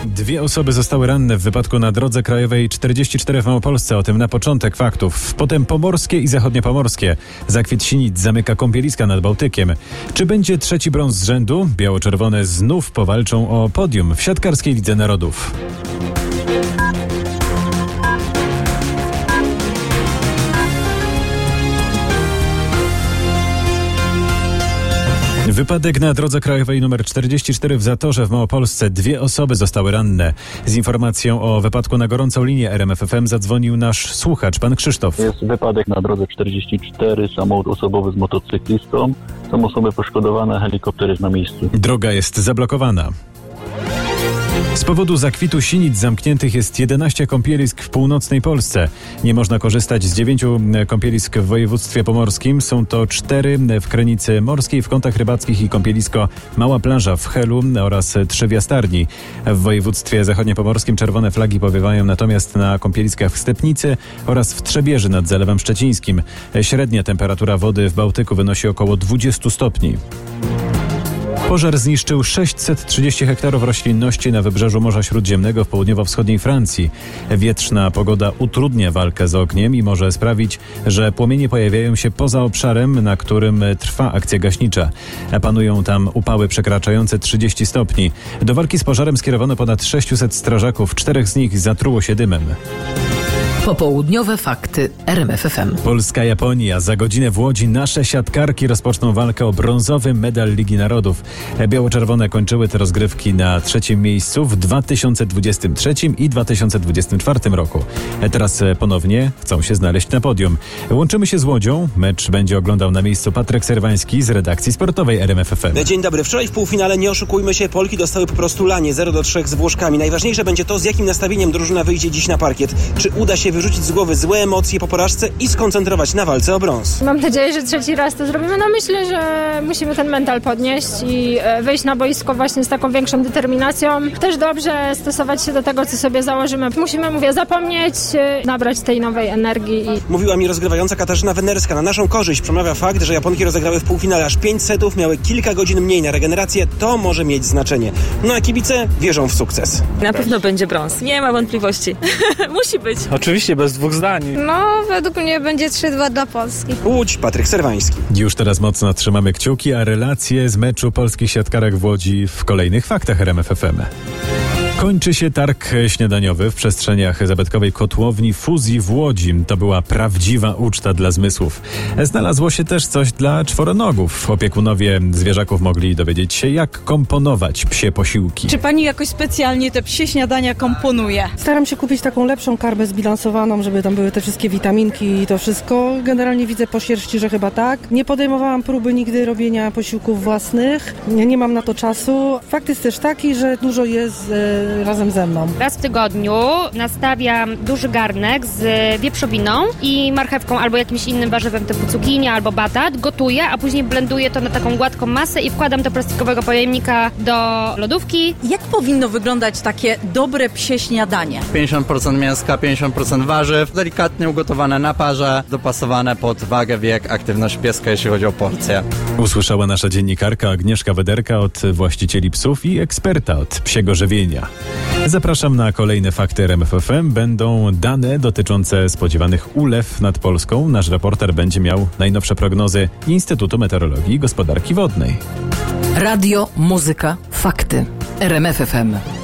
2 osoby zostały ranne w wypadku na drodze krajowej 44 w Małopolsce. O tym na początek faktów. Potem pomorskie i zachodniopomorskie. Zakwit Sinic zamyka kąpieliska nad Bałtykiem. Czy będzie 3. brąz z rzędu? Biało-czerwone znów powalczą o podium w siatkarskiej Lidze Narodów. Wypadek na drodze krajowej nr 44 w Zatorze w Małopolsce. 2 osoby zostały ranne. Z informacją o wypadku na gorącą linię RMF FM zadzwonił nasz słuchacz, pan Krzysztof. Jest wypadek na drodze 44, samochód osobowy z motocyklistą. Są osoby poszkodowane, helikopter jest na miejscu. Droga jest zablokowana. Z powodu zakwitu sinic zamkniętych jest 11 kąpielisk w północnej Polsce. Nie można korzystać z 9 kąpielisk w województwie pomorskim. Są to 4 w Krynicy Morskiej, w Kątach Rybackich i kąpielisko Mała Plaża w Helu oraz 3 w Jastarni. W województwie zachodniopomorskim czerwone flagi powiewają natomiast na kąpieliskach w Stepnicy oraz w Trzebieży nad Zalewem Szczecińskim. Średnia temperatura wody w Bałtyku wynosi około 20 stopni. Pożar zniszczył 630 hektarów roślinności na wybrzeżu Morza Śródziemnego w południowo-wschodniej Francji. Wietrzna pogoda utrudnia walkę z ogniem i może sprawić, że płomienie pojawiają się poza obszarem, na którym trwa akcja gaśnicza. Panują tam upały przekraczające 30 stopni. Do walki z pożarem skierowano ponad 600 strażaków, 4 z nich zatruło się dymem. Popołudniowe fakty RMF FM. Polska-Japonia. Za godzinę w Łodzi nasze siatkarki rozpoczną walkę o brązowy medal Ligi Narodów. Biało-czerwone kończyły te rozgrywki na 3. miejscu w 2023 i 2024 roku. Teraz ponownie chcą się znaleźć na podium. Łączymy się z Łodzią. Mecz będzie oglądał na miejscu Patryk Serwański z redakcji sportowej RMF FM. Dzień dobry. Wczoraj w półfinale, nie oszukujmy się, Polki dostały po prostu lanie 0-3 z Włoszkami. Najważniejsze będzie to, z jakim nastawieniem drużyna wyjdzie dziś na parkiet. Czy uda się wyrzucić z głowy złe emocje po porażce i skoncentrować na walce o brąz. Mam nadzieję, że 3. raz to zrobimy. No myślę, że musimy ten mental podnieść i wejść na boisko właśnie z taką większą determinacją. Też dobrze stosować się do tego, co sobie założymy. Musimy, zapomnieć, nabrać tej nowej energii. Mówiła mi rozgrywająca Katarzyna Wenerska. Na naszą korzyść przemawia fakt, że Japonki rozegrały w półfinale aż 5 setów, miały kilka godzin mniej na regenerację. To może mieć znaczenie. No a kibice wierzą w sukces. Na pewno będzie brąz. Nie ma wątpliwości. Musi być. Oczywiście, bez 2 zdań. No, według mnie będzie 3-2 dla Polski. Łódź, Patryk Serwański. Już teraz mocno trzymamy kciuki, a relacje z meczu polskich siatkarek w Łodzi w kolejnych faktach RMF FM. Kończy się targ śniadaniowy w przestrzeniach zabytkowej kotłowni Fuzji w Łodzi. To była prawdziwa uczta dla zmysłów. Znalazło się też coś dla czworonogów. Opiekunowie zwierzaków mogli dowiedzieć się, jak komponować psie posiłki. Czy pani jakoś specjalnie te psie śniadania komponuje? Staram się kupić taką lepszą karmę zbilansowaną, żeby tam były te wszystkie witaminki i to wszystko. Generalnie widzę po sierści, że chyba tak. Nie podejmowałam próby nigdy robienia posiłków własnych. Nie mam na to czasu. Fakt jest też taki, że dużo jest razem ze mną. Raz w tygodniu nastawiam duży garnek z wieprzowiną i marchewką albo jakimś innym warzywem typu cukinia albo batat. Gotuję, a później blenduję to na taką gładką masę i wkładam do plastikowego pojemnika do lodówki. Jak powinno wyglądać takie dobre psie śniadanie? 50% mięska, 50% warzyw, delikatnie ugotowane na parze, dopasowane pod wagę, wiek, aktywność pieska, jeśli chodzi o porcję. Usłyszała nasza dziennikarka Agnieszka Wederka od właścicieli psów i eksperta od psiego żywienia. Zapraszam na kolejne fakty RMF FM. Będą dane dotyczące spodziewanych ulew nad Polską. Nasz reporter będzie miał najnowsze prognozy Instytutu Meteorologii i Gospodarki Wodnej. Radio, muzyka, fakty. RMF FM.